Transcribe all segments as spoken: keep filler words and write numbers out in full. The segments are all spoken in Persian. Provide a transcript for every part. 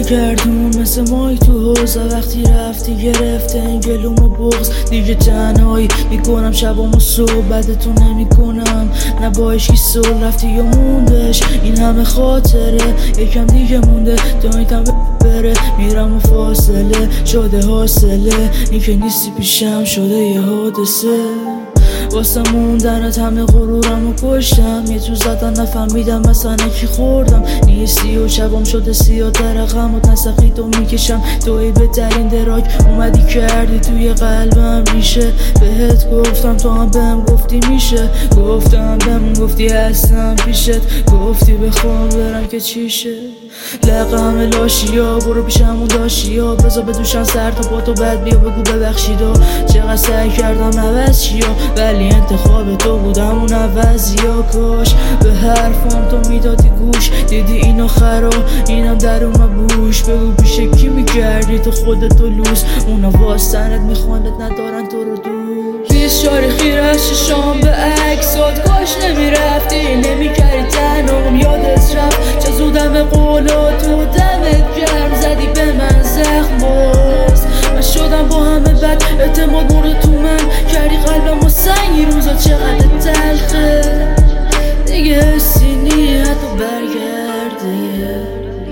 گردون مثل مای تو حوزه. وقتی رفتی گرفته این گلوم و بغز، دیگه تنهایی میکنم شبام و صحبتتو نمی کنم. نه با عشقی سول رفتی یا موندش این همه خاطره. یکم دیگه مونده تا این تم بره، میرم و فاصله شده حاصله. این که نیستی پیشم شده یه حادثه. واسه موندنت همه غرورم و کشتم. یه تو زدن نفهمیدم مثلا کی خوردم. نیستی و شبام شده سیاه در غم و تنسقی تو میکشم. توی بهترین دراک اومدی کردی توی قلبم ریشه. بهت گفتم تو هم بهم گفتی میشه. گفتم بهم گفتی هستم پیشت. گفتی بخوام برم که چیشه. لقه همه لاشیا برو پیشمون داشتیا. بزا بدوشن سر تا با تو بد بیا بگو ببخشیدا. چقدر سعی کردم عوض چیا ولی انتخاب تو بودم اون عوضیا. کاش به حرفام تو میدادی گوش. دیدی اینو خرا اینم در اومد بوش. بگو پیش کی میگردی تو خودتو لوس. اونا واسنت میخواند ندارن تو رو دوست. هیچ شاری خیره از چشام به عکسات. کاش نمیرفتی نمیکردی تنام یادت رفت. چه زودم به قولاتو دمت گرم زدی به من زخم باز. من شدم با همه بد اعتماد مرد تو من. کردی قلبم و سنگی روزا چقدر تلخه. دیگه حسی نیت و برگرده.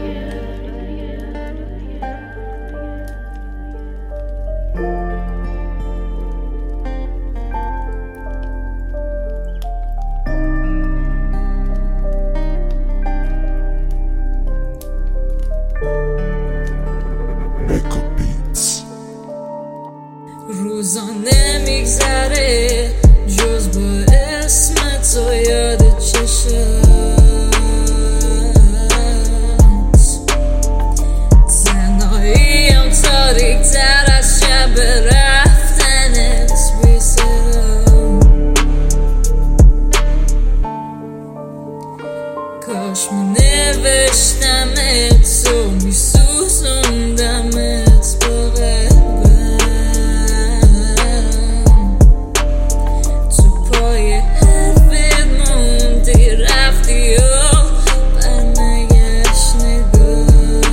روزانه میگذره جز با اسم تو یاد چشمت. تنهاییم تاریک تر از شب رفتنت بی صدا. کاش منوشتمت تو میسوزوندمت با قلبم. تو پای حرفت موندی رفتی و برنگشت نگات.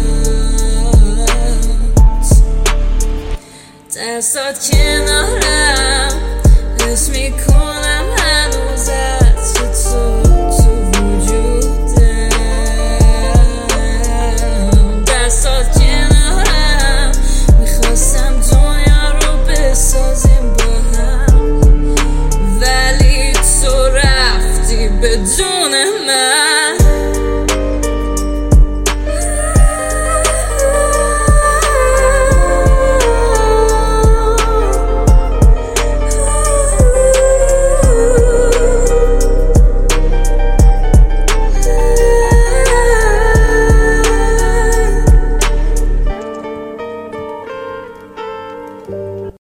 دستات کنارم حس میکنم